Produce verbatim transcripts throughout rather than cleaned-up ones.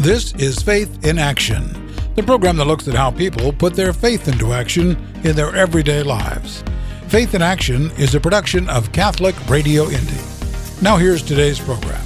This is Faith in Action, the program that looks at how people put their faith into action in their everyday lives. Faith in Action is a production of Catholic Radio Indy. Now here's today's program.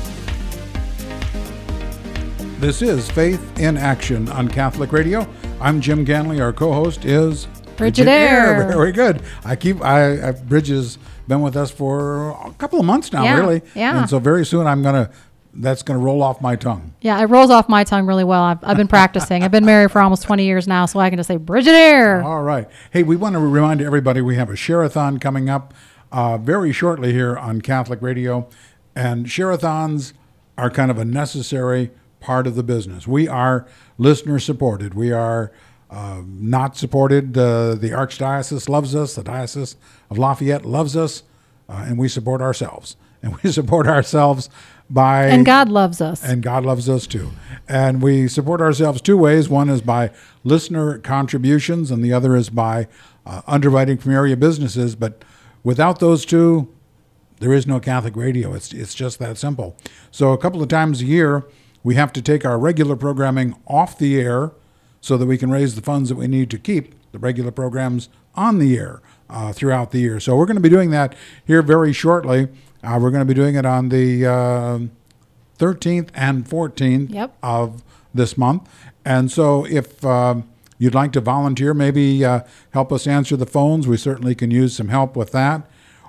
This is Faith in Action on Catholic Radio. I'm Jim Ganley. Our co-host is Bridget Eyre. Very good. I keep. I, I Bridget's been with us for a couple of months now, yeah, really. Yeah. And so very soon I'm gonna. That's gonna roll off my tongue. Yeah, it rolls off my tongue really well. I've, I've been practicing. I've been married for almost twenty years now, so I can just say Bridget Eyre. All right. Hey, we want to remind everybody we have a share-a-thon coming up uh, very shortly here on Catholic Radio, and share-a-thons are kind of a necessary part of the business. We are listener supported. We are uh, not supported. Uh, the Archdiocese loves us. The Diocese of Lafayette loves us, uh, and we support ourselves. And we support ourselves by... And God loves us. And God loves us too. And we support ourselves two ways. One is by listener contributions, and the other is by uh, underwriting from area businesses. But without those two, there is no Catholic Radio. It's it's just that simple. So a couple of times a year, we have to take our regular programming off the air so that we can raise the funds that we need to keep the regular programs on the air uh, throughout the year. So we're going to be doing that here very shortly. Uh, we're going to be doing it on the uh, thirteenth and fourteenth yep. of this month. And so if uh, you'd like to volunteer, maybe uh, help us answer the phones, we certainly can use some help with that.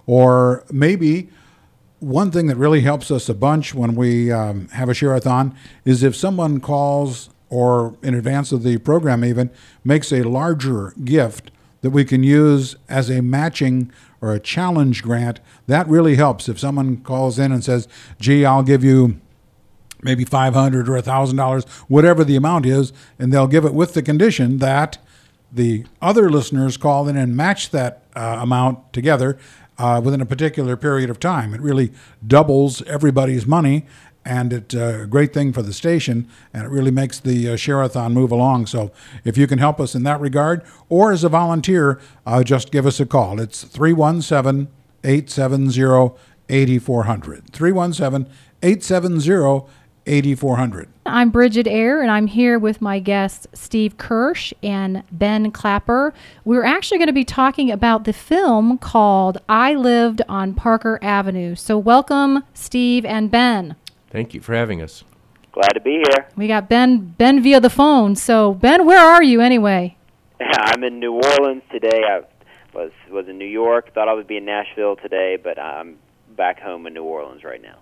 Or maybe one thing that really helps us a bunch when we um, have a share-a-thon is if someone calls or in advance of the program even makes a larger gift that we can use as a matching or a challenge grant. That really helps. If someone calls in and says, gee, I'll give you maybe five hundred dollars or one thousand dollars, whatever the amount is, and they'll give it with the condition that the other listeners call in and match that uh, amount together uh, within a particular period of time. It really doubles everybody's money, and it's a great thing for the station, and it really makes the uh, share-a-thon move along. So if you can help us in that regard, or as a volunteer, uh, just give us a call. It's three one seven, eight seven zero, eight four zero zero. three one seven, eight seven zero, eight four zero zero. I'm Bridget Eyre, and I'm here with my guests, Steve Kirsch and Ben Clapper. We're actually going to be talking about the film called I Lived on Parker Avenue. So welcome, Steve and Ben. Thank you for having us. Glad to be here. We got Ben Ben via the phone. So, Ben, where are you anyway? I'm in New Orleans today. I was was in New York. Thought I would be in Nashville today, but I'm back home in New Orleans right now.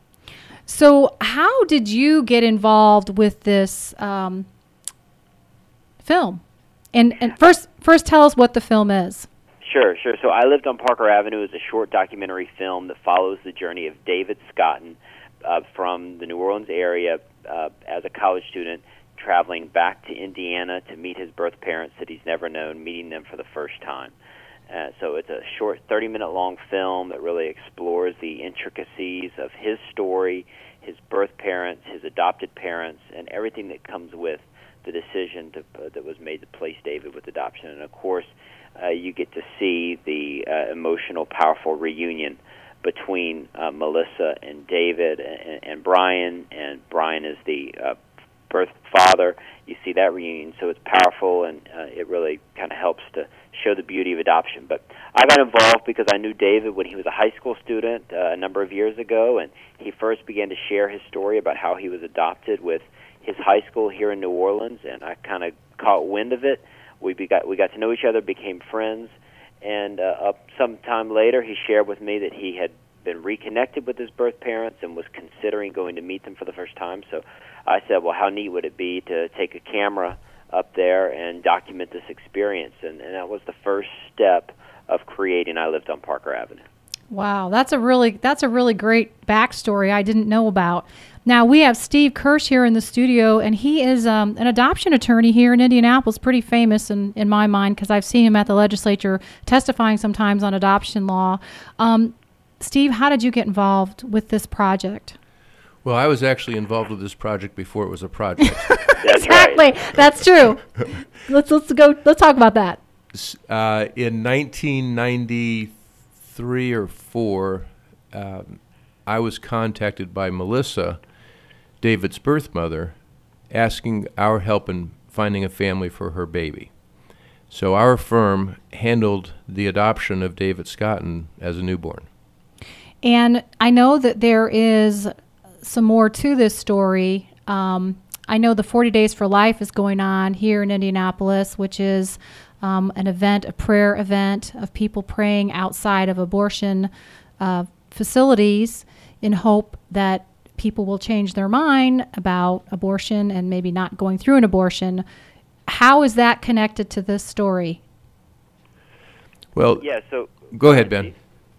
So, how did you get involved with this um, film? And and first, first, tell us what the film is. Sure, sure. So, I Lived on Parker Avenue is a short documentary film that follows the journey of David Scotton uh, from the New Orleans area uh, as a college student, traveling back to Indiana to meet his birth parents that he's never known, meeting them for the first time. Uh, so it's a short thirty-minute long film that really explores the intricacies of his story, his birth parents, his adopted parents, and everything that comes with the decision to, uh, that was made to place David with adoption. And, of course, uh, you get to see the uh, emotional, powerful reunion between uh, Melissa and David and, and Brian, and Brian is the uh, birth father. You see that reunion, so it's powerful, and uh, it really kind of helps to show the beauty of adoption. But I got involved because I knew David when he was a high school student uh, a number of years ago, and he first began to share his story about how he was adopted with his high school here in New Orleans, and I kind of caught wind of it. We got we got to know each other, became friends, and uh, up some time later, he shared with me that he had been reconnected with his birth parents and was considering going to meet them for the first time. So I said, well, how neat would it be to take a camera up there and document this experience? And, and that was the first step of creating I Lived on Parker Avenue. Wow, that's a really that's a really great backstory I didn't know about. Now, we have Steve Kirsch here in the studio, and he is um, an adoption attorney here in Indianapolis, pretty famous in, in my mind because I've seen him at the legislature testifying sometimes on adoption law. Um, Steve, how did you get involved with this project? Well, I was actually involved with this project before it was a project. That's exactly. Right. That's true. let's let's go. Let's talk about that. Uh, in nineteen ninety-three or four, um, I was contacted by Melissa, David's birth mother, asking our help in finding a family for her baby. So our firm handled the adoption of David Scotton as a newborn. And I know that there is some more to this story. Um, I know the forty Days for Life is going on here in Indianapolis, which is um, an event, a prayer event of people praying outside of abortion uh, facilities in hope that people will change their mind about abortion and maybe not going through an abortion. How is that connected to this story? Well, yeah. So go ahead, Ben.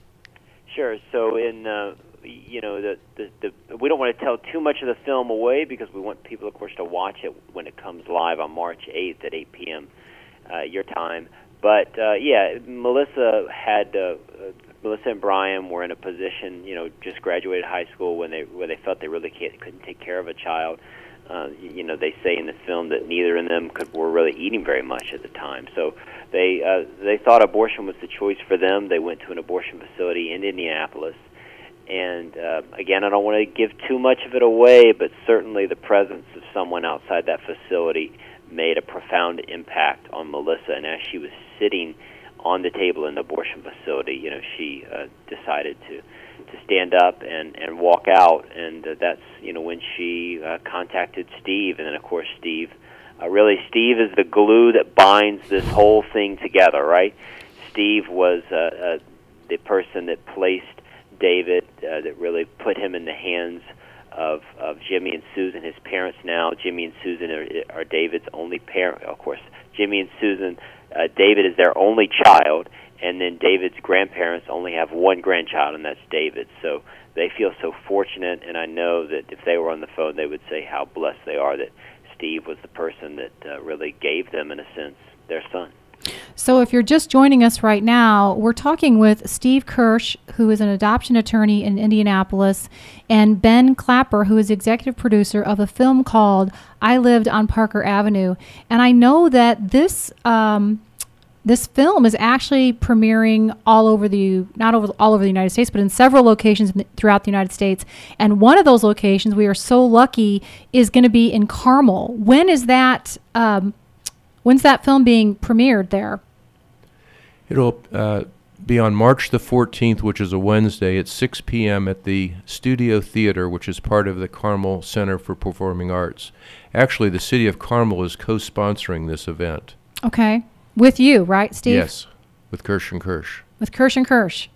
Sure. So in uh, you know the, the the we don't want to tell too much of the film away because we want people, of course, to watch it when it comes live on March eighth at eight p.m. Uh, your time. But uh, yeah, Melissa had uh, uh, Melissa and Brian were in a position, you know, just graduated high school when they where they felt they really can't, couldn't take care of a child. Uh, you know, they say in the film that neither of them could, were really eating very much at the time. So they uh, they thought abortion was the choice for them. They went to an abortion facility in Indianapolis. And uh, again, I don't want to give too much of it away, but certainly the presence of someone outside that facility made a profound impact on Melissa. And as she was sitting on the table in the abortion facility, you know, she uh, decided to to stand up and, and walk out, and uh, that's, you know, when she uh, contacted Steve, and then, of course, Steve, uh, really, Steve is the glue that binds this whole thing together, right? Steve was uh, uh, the person that placed David, uh, that really put him in the hands of, of Jimmy and Susan, his parents now. Jimmy and Susan are, are David's only parent, of course. Jimmy and Susan, uh, David is their only child, and then David's grandparents only have one grandchild, and that's David. So they feel so fortunate, and I know that if they were on the phone, they would say how blessed they are that Steve was the person that uh, really gave them, in a sense, their son. So if you're just joining us right now, we're talking with Steve Kirsch, who is an adoption attorney in Indianapolis, and Ben Clapper, who is executive producer of a film called I Lived on Parker Avenue. And I know that this um, this film is actually premiering all over the, not over, all over the United States, but in several locations in the, throughout the United States. And one of those locations, we are so lucky, is going to be in Carmel. When is that? Um, when's that film being premiered there? It'll uh, be on March the fourteenth, which is a Wednesday, at six p.m. at the Studio Theater, which is part of the Carmel Center for Performing Arts. Actually, the city of Carmel is co-sponsoring this event. Okay. With you, right, Steve? Yes, with Kirsch and Kirsch. With Kirsch and Kirsch.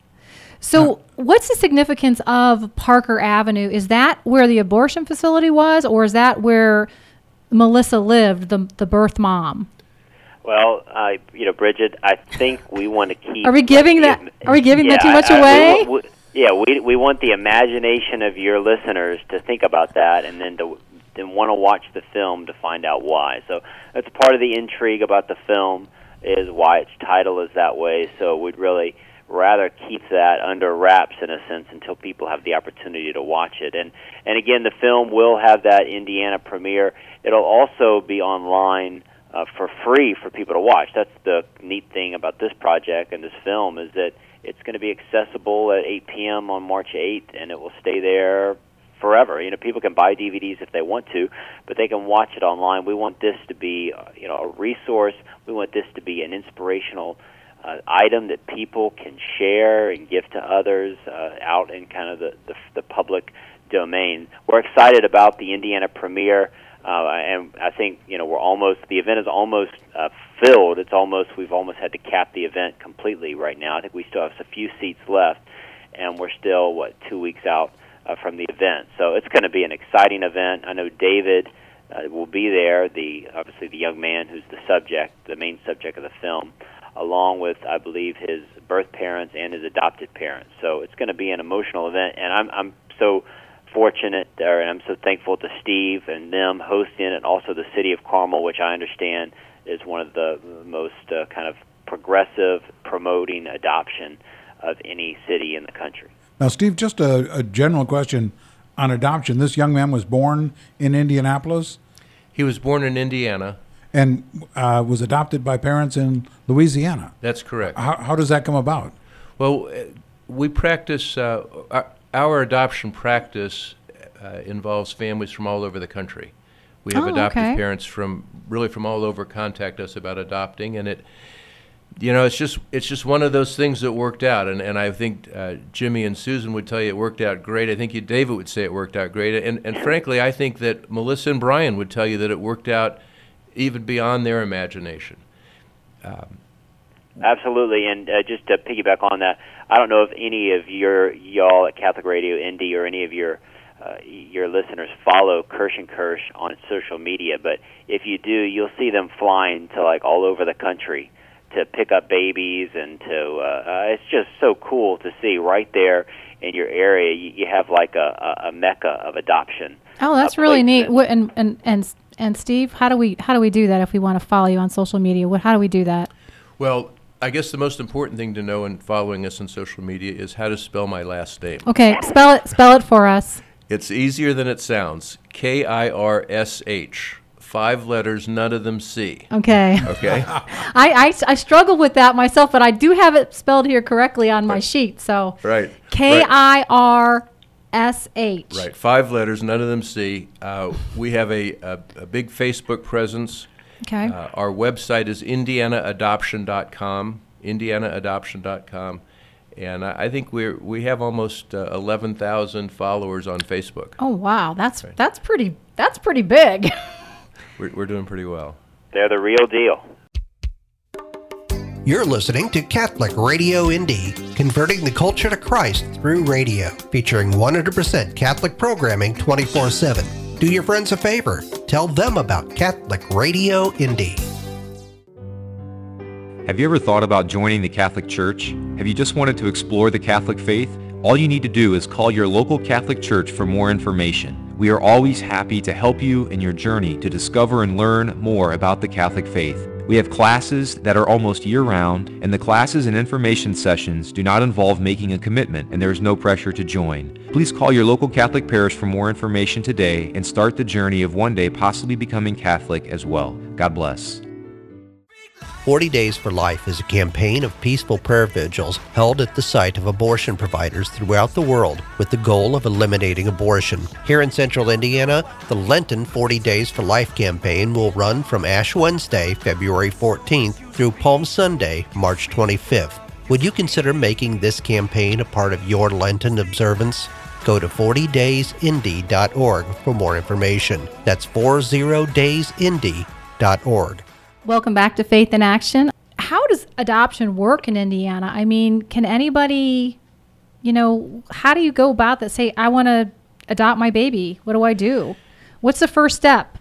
So uh, what's the significance of Parker Avenue? Is that where the abortion facility was, or is that where Melissa lived, the the birth mom? Well, uh, you know, Bridget, I think we want to keep... Are we giving that, are we giving yeah, that too much I, I, away? We, we, yeah, we we want the imagination of your listeners to think about that, and then to then want to watch the film to find out why. So that's part of the intrigue about the film, is why its title is that way. So we'd really rather keep that under wraps, in a sense, until people have the opportunity to watch it. And and again, the film will have that Indiana premiere. It'll also be online uh, for free for people to watch. That's the neat thing about this project and this film, is that it's going to be accessible at eight p.m. on March eighth, and it will stay there forever. You know, people can buy D V Ds if they want to, but they can watch it online. We want this to be, uh, you know, a resource. We want this to be an inspirational uh, item that people can share and give to others uh, out in kind of the, the, the public domain. We're excited about the Indiana premiere, uh, and I think, you know, we're almost, the event is almost uh, filled. It's almost, we've almost had to cap the event completely right now. I think we still have a few seats left, and we're still, what, two weeks out Uh, from the event. So it's going to be an exciting event. I know David uh, will be there, the obviously the young man who's the subject, the main subject of the film, along with, I believe, his birth parents and his adopted parents. So it's going to be an emotional event, and I'm I'm so fortunate there, and I'm so thankful to Steve and them hosting it, and also the city of Carmel, which I understand is one of the most uh, kind of progressive promoting adoption of any city in the country. Now, Steve, just a, a general question on adoption. This young man was born in Indianapolis? He was born in Indiana. And uh, was adopted by parents in Louisiana. That's correct. How, how does that come about? Well, we practice, uh, our, our adoption practice uh, involves families from all over the country. We have Oh, adoptive okay. parents from really from all over contact us about adopting, and it, you know, it's just it's just one of those things that worked out, and and I think uh, Jimmy and Susan would tell you it worked out great. I think you, David, would say it worked out great, and and frankly, I think that Melissa and Brian would tell you that it worked out even beyond their imagination. Um, Absolutely, and uh, just to piggyback on that, I don't know if any of your y'all at Catholic Radio Indy or any of your uh, your listeners follow Kirsch and Kirsch on social media, but if you do, you'll see them flying to like all over the country to pick up babies, and to uh, uh, it's just so cool to see right there in your area. You, you have like a, a, a mecca of adoption. Oh, that's a really place neat. that- What, and, and and and Steve, how do we how do we do that if we want to follow you on social media? What how do we do that? well, I guess the most important thing to know in following us on social media is how to spell my last name. Okay, spell it spell it for us. It's easier than it sounds. K I R S H. Five letters, none of them C. Okay. Okay? I, I, I struggle with that myself, but I do have it spelled here correctly on my sheet. So Right. K I R S H. Right. Five letters, none of them C. Uh, we have a, a, a big Facebook presence. Okay. Uh, our website is indiana adoption dot com, indiana adoption dot com. And I, I think we're, we have almost uh, eleven thousand followers on Facebook. Oh wow, that's Right. that's pretty that's pretty big. We're, we're doing pretty well. They're the real deal. You're listening to Catholic Radio Indy, converting the culture to Christ through radio, featuring one hundred percent Catholic programming twenty-four seven. Do your friends a favor. Tell them about Catholic Radio Indy. Have you ever thought about joining the Catholic Church? Have you just wanted to explore the Catholic faith? All you need to do is call your local Catholic Church for more information. We are always happy to help you in your journey to discover and learn more about the Catholic faith. We have classes that are almost year-round, and the classes and information sessions do not involve making a commitment, and there is no pressure to join. Please call your local Catholic parish for more information today and start the journey of one day possibly becoming Catholic as well. God bless. forty Days for Life is a campaign of peaceful prayer vigils held at the site of abortion providers throughout the world with the goal of eliminating abortion. Here in central Indiana, the Lenten forty Days for Life campaign will run from Ash Wednesday, February fourteenth through Palm Sunday, March twenty-fifth. Would you consider making this campaign a part of your Lenten observance? Go to forty days indy dot org for more information. That's forty days indy dot org. Welcome back to Faith in Action. How does adoption work in Indiana? I mean, can anybody, you know, how do you go about that? Say, I want to adopt my baby. What do I do? What's the first step?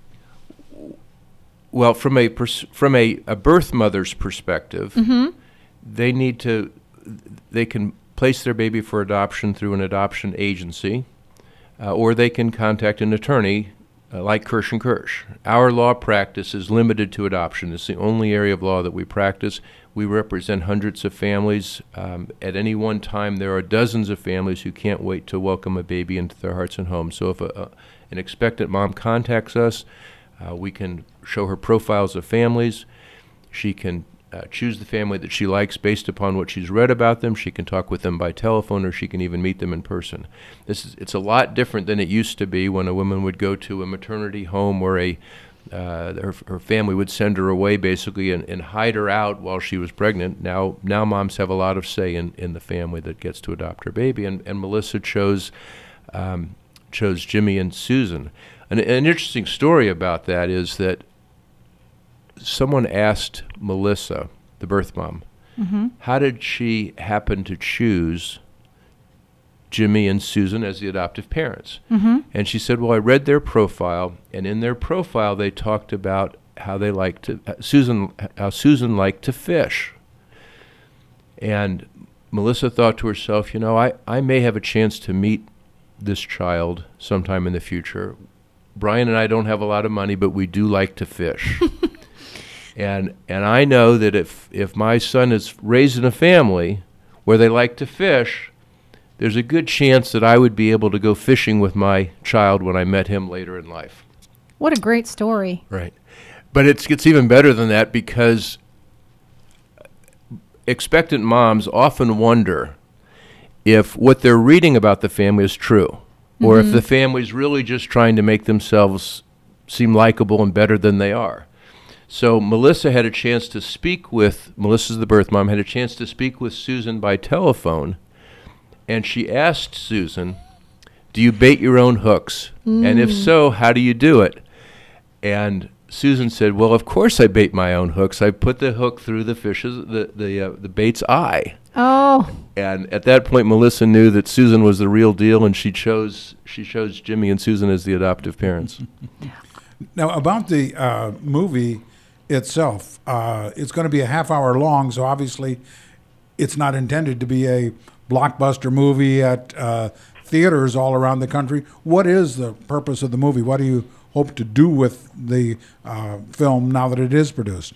Well, from a pers- from a, a birth mother's perspective, Mm-hmm. they need to, they can place their baby for adoption through an adoption agency, uh, or they can contact an attorney uh, like Kirsch and Kirsch. Our law practice is limited to adoption. It's the only area of law that we practice. We represent hundreds of families. Um, at any one time, there are dozens of families who can't wait to welcome a baby into their hearts and homes. So if a, a, an expectant mom contacts us, uh, we can show her profiles of families. She can uh, choose the family that she likes based upon what she's read about them. She can talk with them by telephone, or she can even meet them in person. This is, it's a lot different than it used to be when a woman would go to a maternity home where a uh, her, her family would send her away basically and, and hide her out while she was pregnant. Now now moms have a lot of say in, in the family that gets to adopt her baby, and, and Melissa chose um, chose Jimmy and Susan. An, an interesting story about that is that someone asked Melissa, the birth mom, Mm-hmm. how did she happen to choose Jimmy and Susan as the adoptive parents? Mm-hmm. And she said, well, I read their profile, and in their profile they talked about how they liked to, uh, Susan, how Susan liked to fish. And Melissa thought to herself, you know, I, I may have a chance to meet this child sometime in the future. Brian and I don't have a lot of money, but we do like to fish. And and I know that if, if my son is raised in a family where they like to fish, there's a good chance that I would be able to go fishing with my child when I met him later in life. What a great story. Right. But it gets even better than that, because expectant moms often wonder if what they're reading about the family is true, or Mm-hmm. if the family's really just trying to make themselves seem likable and better than they are. So Melissa had a chance to speak with, Melissa's the birth mom, had a chance to speak with Susan by telephone, and she asked Susan, do you bait your own hooks? Mm. And if so, how do you do it? And Susan said, well, of course I bait my own hooks. I put the hook through the fish's, the, the, uh, the bait's eye. Oh. And at that point, Melissa knew that Susan was the real deal, and she chose she chose Jimmy and Susan as the adoptive parents. Now, about the uh, movie itself, uh, it's going to be a half hour long, so obviously it's not intended to be a blockbuster movie at uh, theaters all around the country. What is the purpose of the movie? What do you hope to do with the uh, film now that it is produced?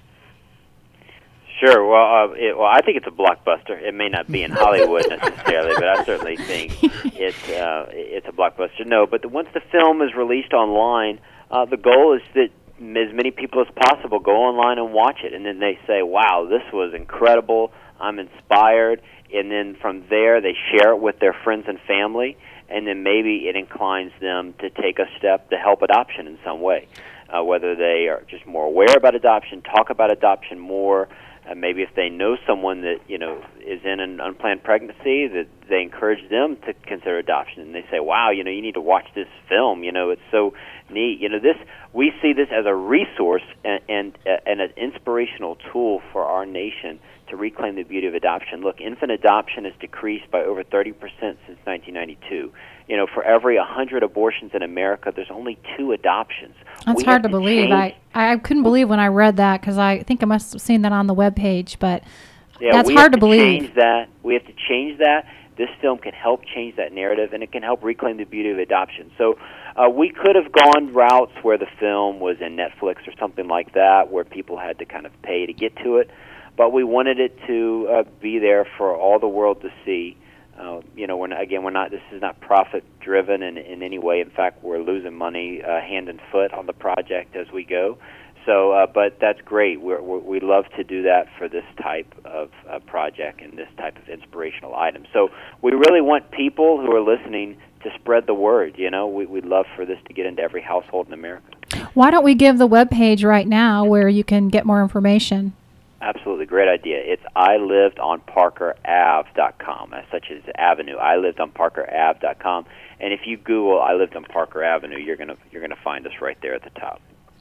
Sure. Well, uh, it, well, I think it's a blockbuster. It may not be in Hollywood necessarily, but I certainly think it's uh, it's a blockbuster. No, but the, once the film is released online, uh, the goal is that as many people as possible go online and watch it, and then they say, "Wow, this was incredible! I'm inspired." And then from there, they share it with their friends and family, and then maybe it inclines them to take a step to help adoption in some way, uh, whether they are just more aware about adoption, talk about adoption more. Uh, maybe if they know someone that, you know, is in an unplanned pregnancy, that they encourage them to consider adoption. And they say, wow, you know, you need to watch this film. You know, it's so neat. You know, this we see this as a resource and, and, uh, and an inspirational tool for our nation to reclaim the beauty of adoption. Look, infant adoption has decreased by over thirty percent since nineteen ninety-two. You know, for every one hundred abortions in America, there's only two adoptions. That's we hard to to believe. I, I couldn't believe when I read that, because I think I must have seen that on the webpage, but yeah, that's we hard have to, to believe. Change that. We have to change that. This film can help change that narrative, and it can help reclaim the beauty of adoption. So uh, we could have gone routes where the film was in Netflix or something like that, where people had to kind of pay to get to it. But we wanted it to uh, be there for all the world to see. Uh, you know, we're not, again, we're not. This is not profit-driven in, in any way. In fact, we're losing money uh, hand and foot on the project as we go. So, uh, but that's great. We're, we're, we love to do that for this type of uh, project and this type of inspirational item. So we really want people who are listening to spread the word. You know, we, we'd love for this to get into every household in America. Why don't we give the webpage right now where you can get more information? Absolutely, great idea. It's I lived on Parker Ave dot com, such as Avenue. I lived on Parker Ave dot com, and if you Google I lived on Parker Avenue, you're gonna you're gonna find us right there at the top.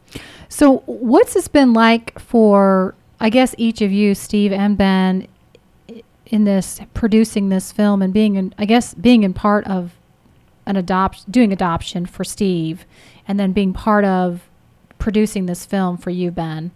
So, what's this been like for, I guess, each of you, Steve and Ben, in this producing this film and being in, I guess, being in part of an adopt doing adoption for Steve, and then being part of producing this film for you, Ben.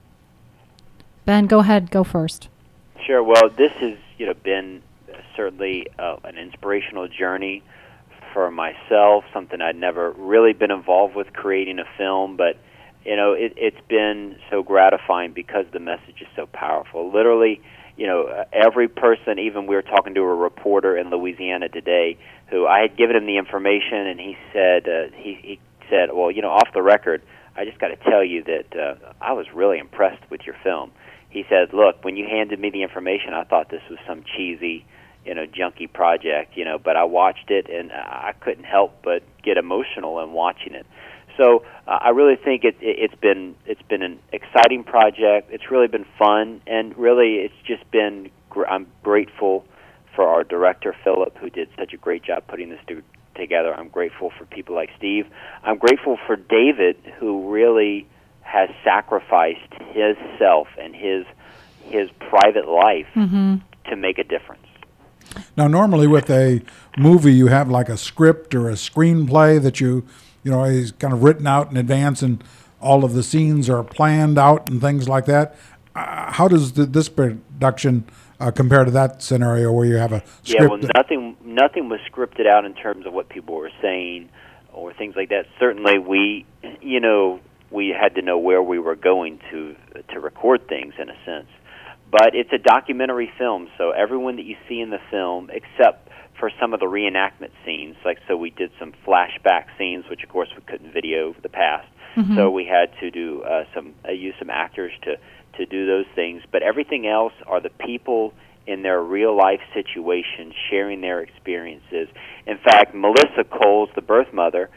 Ben, go ahead. Go first. Sure. Well, this has you know been certainly uh, an inspirational journey for myself. Something I'd never really been involved with creating a film, but you know it, it's been so gratifying because the message is so powerful. Literally, you know, every person. Even we were talking to a reporter in Louisiana today who I had given him the information, and he said uh, he he said, well, you know, off the record, I just got to tell you that uh, I was really impressed with your film. He said, look, when you handed me the information, I thought this was some cheesy, you know, junky project, you know, but I watched it, and I couldn't help but get emotional in watching it. So uh, I really think it, it, it's been it's been an exciting project. It's really been fun, and really it's just been, gr- I'm grateful for our director, Philip, who did such a great job putting this to, together. I'm grateful for people like Steve. I'm grateful for David, who really has sacrificed his self and his his private life mm-hmm. to make a difference. Now, normally with a movie, you have like a script or a screenplay that you, you know, is kind of written out in advance, and all of the scenes are planned out and things like that. Uh, how does the, this production uh, compare to that scenario where you have a script? Yeah, well, nothing nothing was scripted out in terms of what people were saying or things like that. Certainly, we, you know. we had to know where we were going to to record things, in a sense. But it's a documentary film, so everyone that you see in the film, except for some of the reenactment scenes, like so we did some flashback scenes, which of course we couldn't video for the past, mm-hmm. so we had to do uh, some uh, use some actors to, to do those things. But everything else are the people in their real-life situations, sharing their experiences. In fact, Melissa Coles, the birth mother,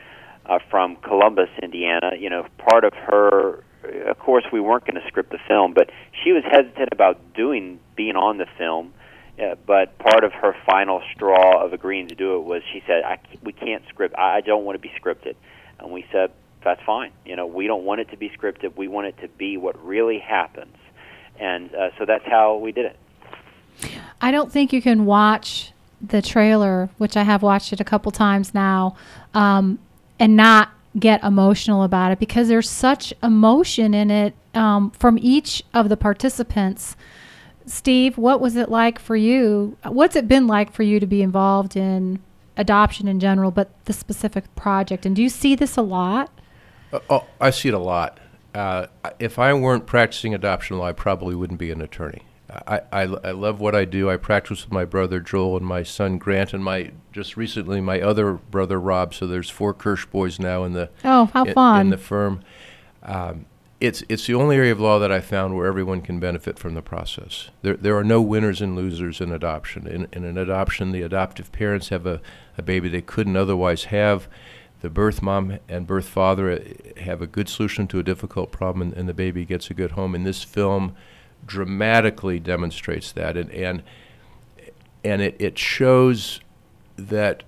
uh, from Columbus, Indiana. You know, part of her, of course, we weren't going to script the film, but she was hesitant about doing being on the film. Uh, but part of her final straw of agreeing to do it was she said, I, "We can't script. I, I don't want to be scripted." And we said, "That's fine. You know, we don't want it to be scripted. We want it to be what really happens." And uh, so that's how we did it. I don't think you can watch the trailer, which I have watched it a couple times now, um, and not get emotional about it, because there's such emotion in it um, from each of the participants. Steve, what was it like for you? What's it been like for you to be involved in adoption in general, but the specific project? And do you see this a lot? Uh, oh, I see it a lot. Uh, if I weren't practicing adoption law, I probably wouldn't be an attorney. I, I, I love what I do. I practice with my brother Joel and my son Grant, and my just recently my other brother Rob. So there's four Kirsch boys now in the oh how in, fun in the firm. Um, it's it's the only area of law that I found where everyone can benefit from the process. There there are no winners and losers in adoption. In, in an adoption, the adoptive parents have a, a baby they couldn't otherwise have. The birth mom and birth father have a good solution to a difficult problem, and, and the baby gets a good home. In this film, dramatically demonstrates that, and and and it, it shows that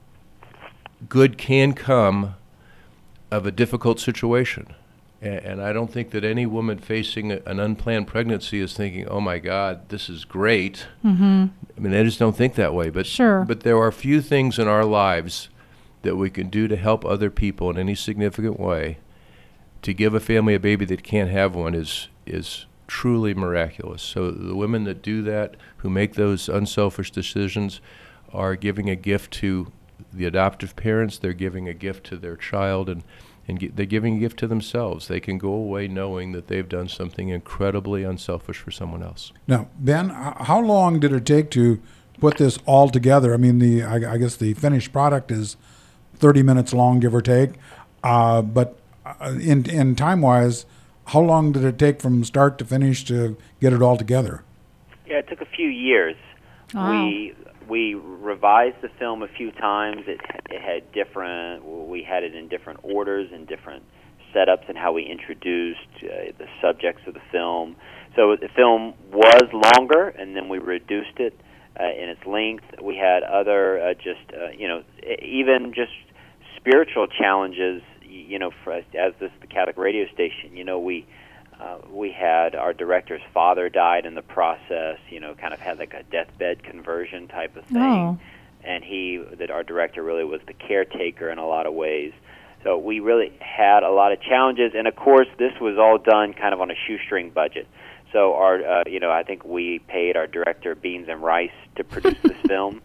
good can come of a difficult situation. And, and I don't think that any woman facing a, an unplanned pregnancy is thinking, "Oh my God, this is great." Mm-hmm. I mean, I just don't think that way. But sure. But there are few things in our lives that we can do to help other people in any significant way. To give a family a baby that can't have one is is truly miraculous. So the women that do that, who make those unselfish decisions, are giving a gift to the adoptive parents. They're giving a gift to their child, and, and gi- they're giving a gift to themselves. They can go away knowing that they've done something incredibly unselfish for someone else. Now, Ben, h- how long did it take to put this all together? I mean, the I, I guess the finished product is thirty minutes long, give or take. Uh, but in in time-wise, how long did it take from start to finish to get it all together? Yeah, it took a few years. Wow. We we revised the film a few times. It it had different. We had it in different orders and different setups, and how we introduced uh, the subjects of the film. So the film was longer, and then we reduced it uh, in its length. We had other uh, just uh, you know even just spiritual challenges. You know, for us, as this the Catholic radio station, you know, we uh, we had our director's father died in the process. You know, kind of had like a deathbed conversion type of thing, Oh. and he that our director really was the caretaker in a lot of ways. So we really had a lot of challenges, and of course, this was all done kind of on a shoestring budget. So our, uh, you know, I think we paid our director beans and rice to produce this film.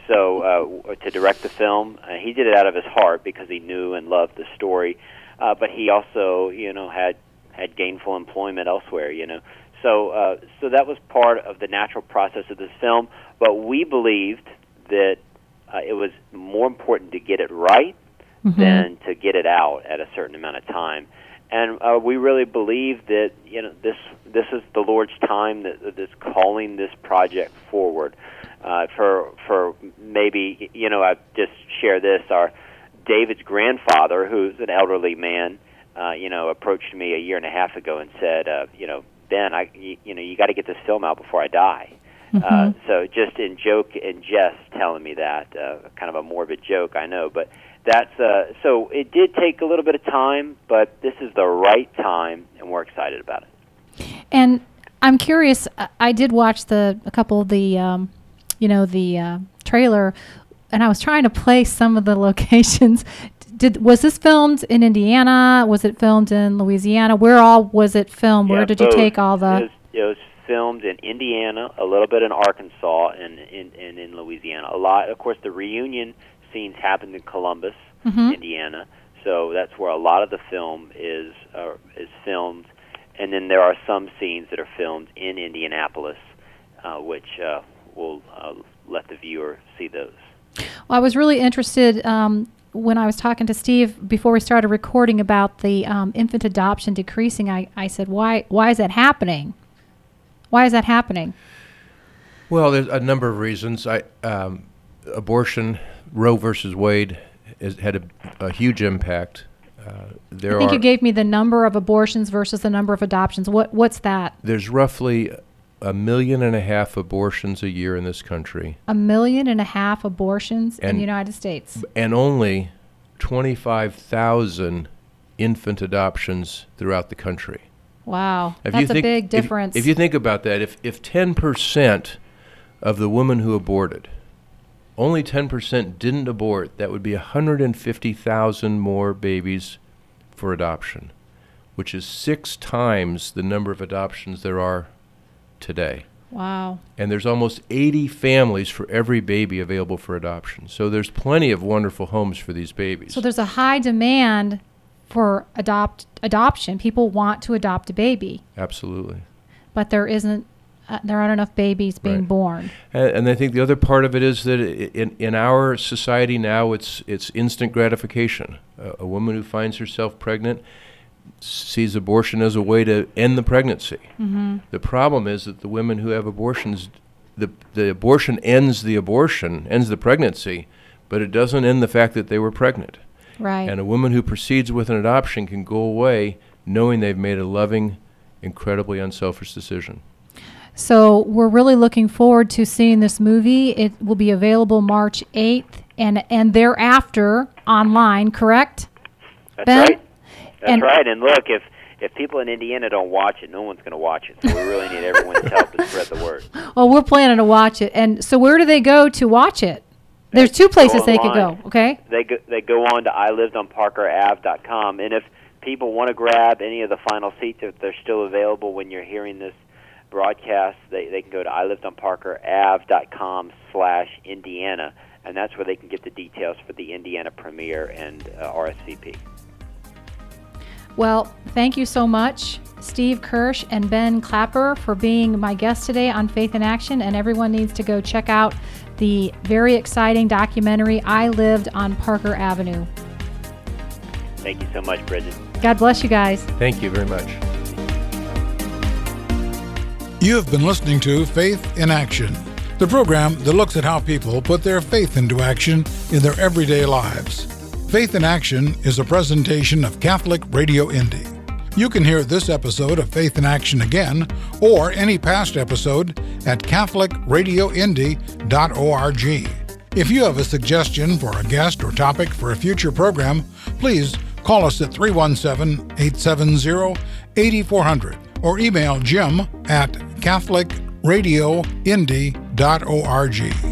So uh, to direct the film, uh, he did it out of his heart because he knew and loved the story. Uh, but he also, you know, had had gainful employment elsewhere. You know, so uh, so that was part of the natural process of this film. But we believed that uh, it was more important to get it right mm-hmm. than to get it out at a certain amount of time. And uh, we really believe that you know this this is the Lord's time that that's calling this project forward. Uh, for for maybe you know I just share this. Our David's grandfather, who's an elderly man, uh, you know, approached me a year and a half ago and said, uh, you know, Ben, I you, you know you got to get this film out before I die. Mm-hmm. Uh, so just in joke and jest, telling me that, uh, kind of a morbid joke, I know, but. That's uh, so it did take a little bit of time, but this is the right time, and we're excited about it. And I'm curious. I did watch the a couple of the, um, you know, the uh, trailer, and I was trying to place some of the locations. Did was this filmed in Indiana? Was it filmed in Louisiana? Where all was it filmed? Yeah, Where did both. you take all the? It was, it was filmed in Indiana, a little bit in Arkansas, and in and in Louisiana. A lot, of course, the reunion scenes happened in Columbus, mm-hmm. Indiana. So that's where a lot of the film is uh, is filmed, and then there are some scenes that are filmed in Indianapolis, uh, which uh, will uh, let the viewer see those. Well, I was really interested um, when I was talking to Steve before we started recording about the um, infant adoption decreasing. I, I said, why why is that happening? Why is that happening? Well, there's a number of reasons. I um, abortion, Roe versus Wade, has had a, a huge impact. Uh, there I think are, you gave me the number of abortions versus the number of adoptions. What What's that? There's roughly a million and a half abortions a year in this country. A million and a half abortions in And- the United States. And only twenty-five thousand infant adoptions throughout the country. Wow, If that's you think, a big if- difference. If, you think about that, if, if ten percent of the women who aborted, only ten percent didn't abort, that would be one hundred fifty thousand more babies for adoption, which is six times the number of adoptions there are today. Wow. And there's almost eighty families for every baby available for adoption. So there's plenty of wonderful homes for these babies. So there's a high demand for adopt adoption. People want to adopt a baby, Absolutely. but there isn't. Uh, there aren't enough babies being Right. born. And, and I think the other part of it is that i- in, in our society now, it's it's instant gratification. Uh, a woman who finds herself pregnant sees abortion as a way to end the pregnancy. Mm-hmm. The problem is that the women who have abortions, the the abortion ends the abortion, ends the pregnancy, but it doesn't end the fact that they were pregnant. Right. And a woman who proceeds with an adoption can go away knowing they've made a loving, incredibly unselfish decision. So we're really looking forward to seeing this movie. It will be available March eighth and and thereafter online, correct? That's Ben? right. That's And- right. And look, if if people in Indiana don't watch it, no one's going to watch it. So we really need everyone's help to spread the word. Well, we're planning to watch it. And so where do they go to watch it? There's two places they could go, online. okay? They go, they go on to I lived on Parker Ave dot com, and if people want to grab any of the final seats, if they're still available when you're hearing this broadcast, they, they can go to I lived on Parker Ave dot com slash Indiana, and that's where they can get the details for the Indiana premiere and uh, R S V P. Well, thank you so much, Steve Kirsch and Ben Clapper, for being my guests today on Faith in Action. And everyone needs to go check out the very exciting documentary, I Lived on Parker Avenue. Thank you so much, Bridget. God bless you guys. Thank you very much. You have been listening to Faith in Action, the program that looks at how people put their faith into action in their everyday lives. Faith in Action is a presentation of Catholic Radio Indy. You can hear this episode of Faith in Action again, or any past episode, at catholic radio indy dot org. If you have a suggestion for a guest or topic for a future program, please call us at three one seven, eight seven zero, eight four zero zero or email Jim at catholic radio indy dot org.